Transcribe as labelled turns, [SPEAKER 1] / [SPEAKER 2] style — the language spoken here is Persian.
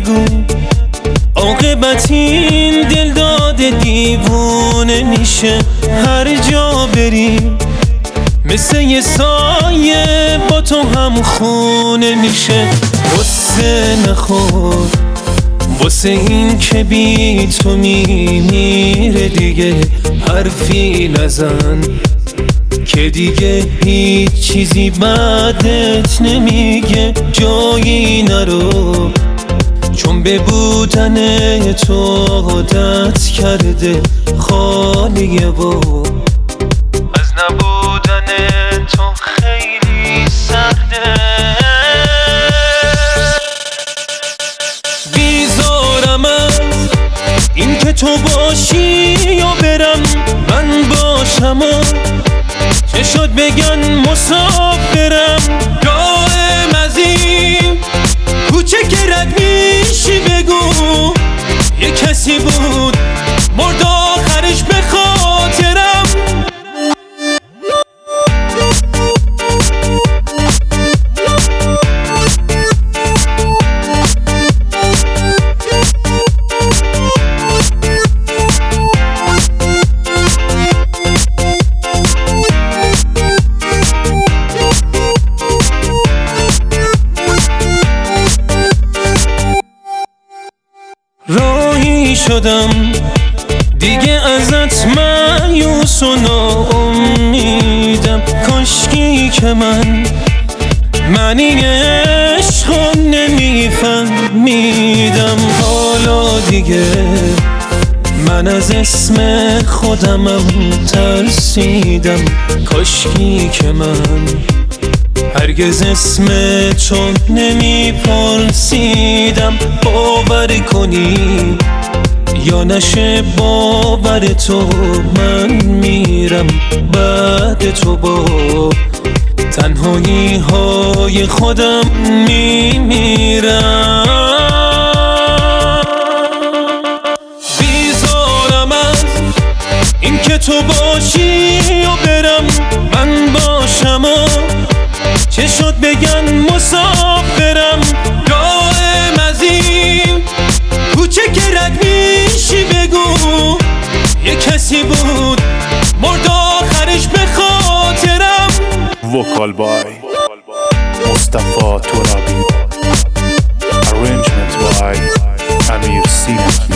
[SPEAKER 1] بگو عاقبت این دل داده دیوونه میشه. هر جا بریم مثل یه سایه با تو هم خونه میشه. غصه نخور واسه این که بی تو میمیره دیگه. حرفی نزن که دیگه هیچ چیزی بعدت نمیگه. جایی نرو چون به بودن تو عادت کرده خالیه و از نبودن تو خیلی سرده. بیزارم از این که تو باشی یا برم من باشم و چه شد بگن مسافرم. راهم از این کوچه که رد میشی بگو یه کسی بود مرد آخرش به خاطرم. راهی شدم دیگه ازت مایوس و ناامیدم. کاشکی که من معنی عشق نمیفهمیدم. حالا دیگه من از اسم خودمم ترسیدم. کاشکی که من هرگز اسم چون نمیپرسیدم. باور کنی یا نشه باور تو من میرم بعد تو با تنهایی های خودم میمیرم. بیزارم از این که تو باشی یا برم من باشم و چه شد بگن مسافرم. راهم از این کوچه که رد میشی بگو یه کسی بود مرد آخرش به خاطرم.
[SPEAKER 2] وکال بای مصطفی ترابی، arrangement by امیر سینما.